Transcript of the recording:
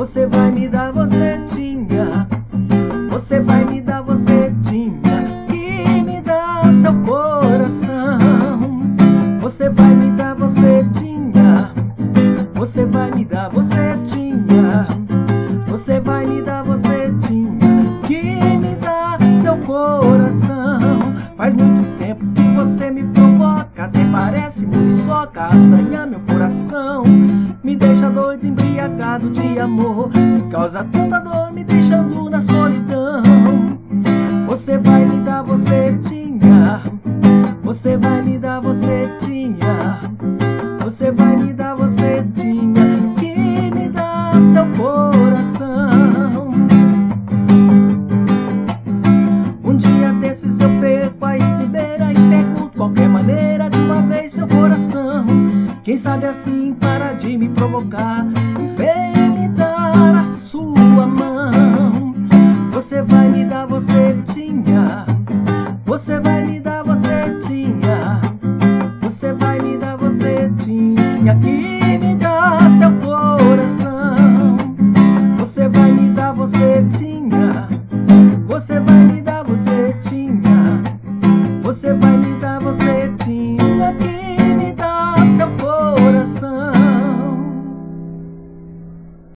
Você vai me dar, você tinha. Você vai me dar, você tinha que me dar seu coração. Você vai me dar, você tinha. Você vai me dar, você tinha. Você vai me dar, você tinha que me dar seu coração. Faz muito tempo que você me provoca, até parece muriçoca, assanha meu coração. Me deixa doido, embriagado de amor, me causa tanta dor, me deixando na solidão. Você vai me dar, você tinha. Você vai me dar, você tinha. Você vai me dar, você tinha que me dá seu coração. Um dia desses eu perco a estribeira e pergunto qualquer maneira de uma vez seu coração. Quem sabe assim para de me provocar e vem me dar a sua mão. Você vai me dar, você tinha. Você vai me dar, você tinha. Você vai me dar, você tinha que